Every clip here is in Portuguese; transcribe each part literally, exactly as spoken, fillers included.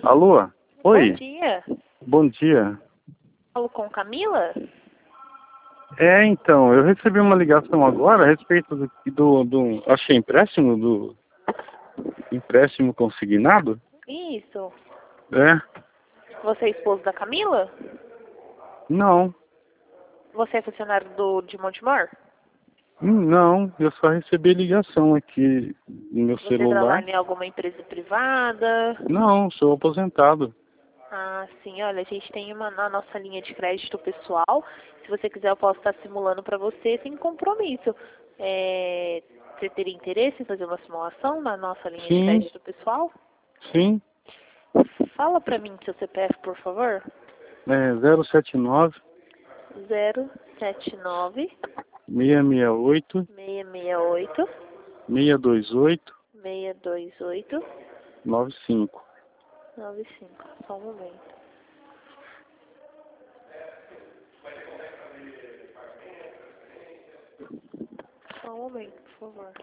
Alô? Oi. Bom dia. Bom dia. Falo com Camila? É, então, eu recebi uma ligação agora a respeito do, do, do achei empréstimo, do empréstimo consignado. Isso. É? Você é esposo da Camila? Não, Você é funcionário do, de Montemor? Hum, não, eu só recebi ligação aqui no meu Você celular. trabalha em alguma empresa privada? Não, sou aposentado. Ah, sim, olha, a gente tem uma na nossa linha de crédito pessoal. Se você quiser, eu posso estar simulando para você sem compromisso. É, você teria interesse em fazer uma simulação na nossa linha de Sim, crédito pessoal? sim, Fala para mim seu C P F, por favor. é zero sete nove, zero sete nove, seis seis oito, seis seis oito, seis dois oito, seis dois oito, nove cinco. nove cinco. Só um momento. Só um momento, por favor.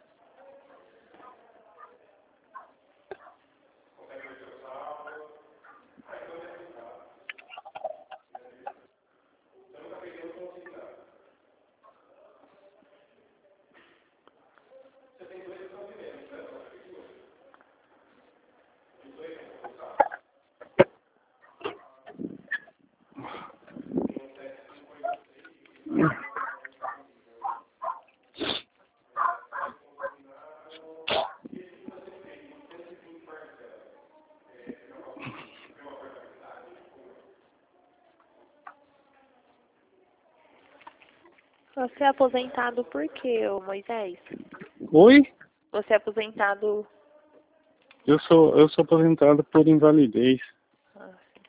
Você é aposentado por quê, ô Moisés? Oi? Você é aposentado... Eu sou, eu sou aposentado por invalidez. Ah,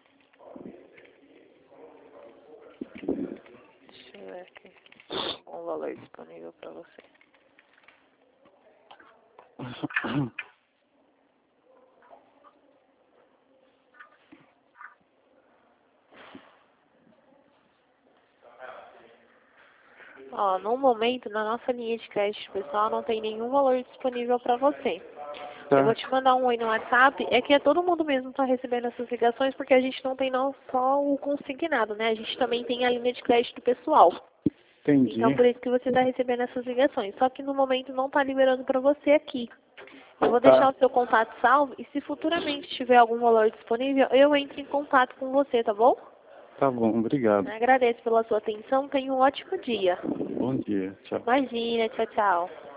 deixa eu ver aqui. Algum valor disponível para você. Ó, no momento, na nossa linha de crédito pessoal, não tem nenhum valor disponível para você. Eu vou Tá, te mandar um oi no WhatsApp. É que é todo mundo mesmo está recebendo essas ligações, porque a gente não tem não só o consignado, né? A gente também tem a linha de crédito pessoal. entendi. Então, por isso que você está recebendo essas ligações. Só que no momento não está liberando para você aqui. Eu vou deixar Tá, o seu contato salvo e se futuramente tiver algum valor disponível, eu entro em contato com você, tá bom? tá bom, obrigado. Agradeço pela sua atenção. Tenha um ótimo dia. Bom dia, tchau. Imagina, tchau, tchau.